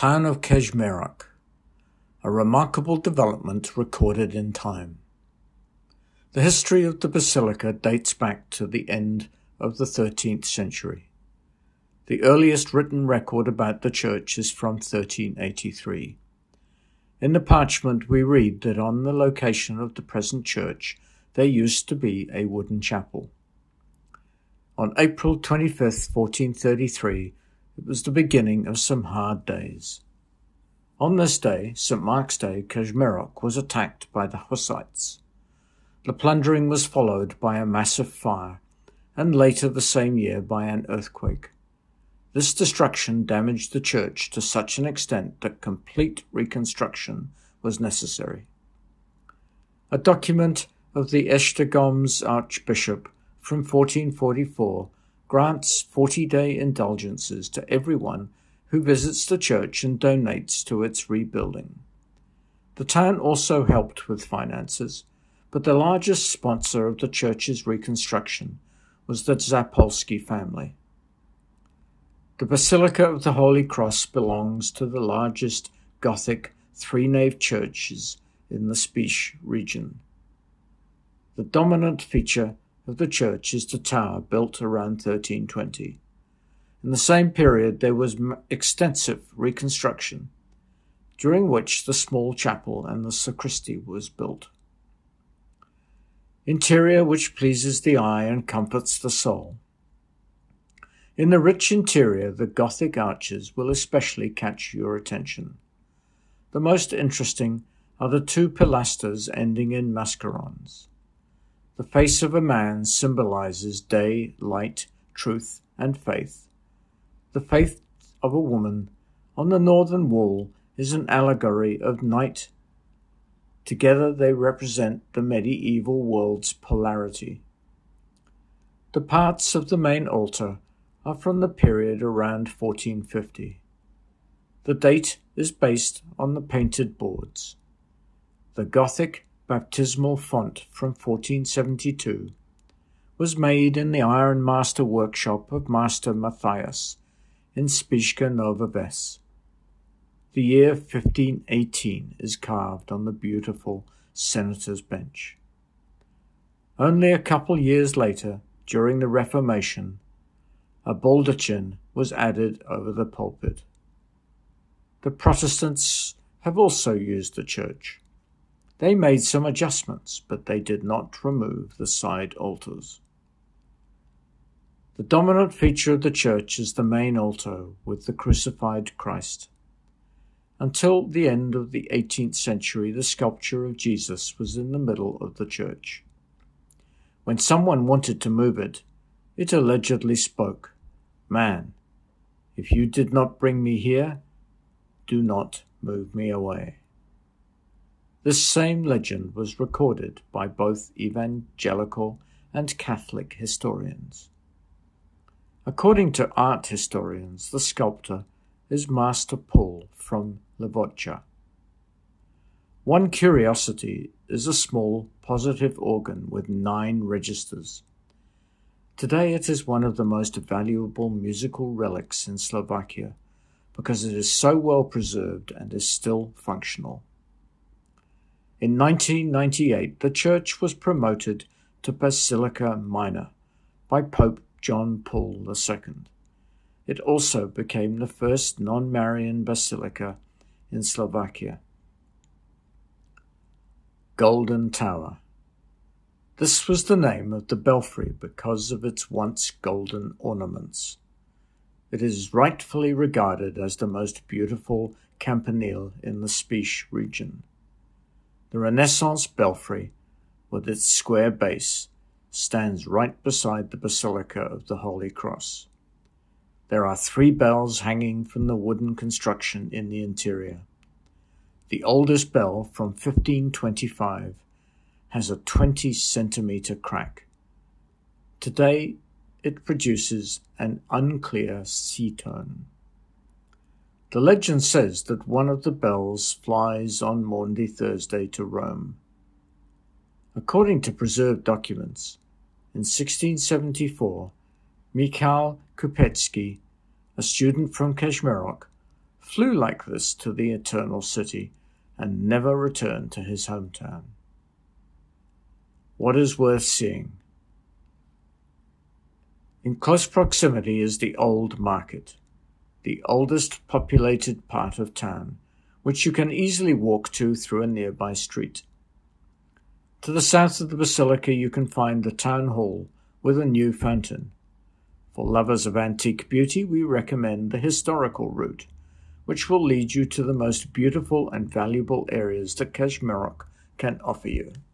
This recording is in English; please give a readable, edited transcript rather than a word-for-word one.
town of Kejmerok, a remarkable development recorded in time. The history of the basilica dates back to the end of the 13th century. The earliest written record about the church is from 1383. In the parchment we read that on the location of the present church there used to be a wooden chapel. On April 25th, 1433, it was the beginning of some hard days. On this day, St. Mark's Day, Kejmerok was attacked by the Hussites. The plundering was followed by a massive fire, and later the same year by an earthquake. This destruction damaged the church to such an extent that complete reconstruction was necessary. A document of the Esztergom's archbishop from 1444 grants 40-day indulgences to everyone who visits the church and donates to its rebuilding. The town also helped with finances, but the largest sponsor of the church's reconstruction was the Zapolsky family. The Basilica of the Holy Cross belongs to the largest Gothic three-nave churches in the Spiš region. The dominant feature of the church is the tower built around 1320. In the same period there was extensive reconstruction, during which the small chapel and the sacristy was built. Interior which pleases the eye and comforts the soul. In the rich interior, the Gothic arches will especially catch your attention. The most interesting are the two pilasters ending in mascarons. The face of a man symbolizes day, light, truth, and faith. The faith of a woman on the northern wall is an allegory of night. Together they represent the medieval world's polarity. The parts of the main altar are from the period around 1450. The date is based on the painted boards. The Gothic baptismal font from 1472 was made in the iron master workshop of Master Matthias in Spišská Nová Ves. The year 1518 is carved on the beautiful senator's bench. Only a couple years later, during the Reformation, a baldachin was added over the pulpit. The Protestants have also used the church. They made some adjustments, but they did not remove the side altars. The dominant feature of the church is the main altar with the crucified Christ. Until the end of the 18th century, the sculpture of Jesus was in the middle of the church. When someone wanted to move it, it allegedly spoke, "Man, if you did not bring me here, do not move me away." This same legend was recorded by both evangelical and Catholic historians. According to art historians, the sculptor is Master Paul from Levoča. One curiosity is a small positive organ with 9 registers. Today it is one of the most valuable musical relics in Slovakia because it is so well preserved and is still functional. In 1998, the church was promoted to Basilica Minor by Pope John Paul II. It also became the first non-Marian basilica in Slovakia. Golden Tower. This was the name of the belfry because of its once golden ornaments. It is rightfully regarded as the most beautiful campanile in the Spiš region. The Renaissance belfry, with its square base, stands right beside the Basilica of the Holy Cross. There are 3 bells hanging from the wooden construction in the interior. The oldest bell, from 1525, has a 20-centimeter crack. Today, it produces an unclear C-tone. The legend says that one of the bells flies on Maundy Thursday to Rome. According to preserved documents, in 1674, Michal Kupecki, a student from Kejmerok, flew like this to the Eternal City and never returned to his hometown. What is worth seeing? In close proximity is the Old Market, the oldest populated part of town, which you can easily walk to through a nearby street. To the south of the basilica you can find the town hall with a new fountain. For lovers of antique beauty, we recommend the historical route, which will lead you to the most beautiful and valuable areas that Keshmarok can offer you.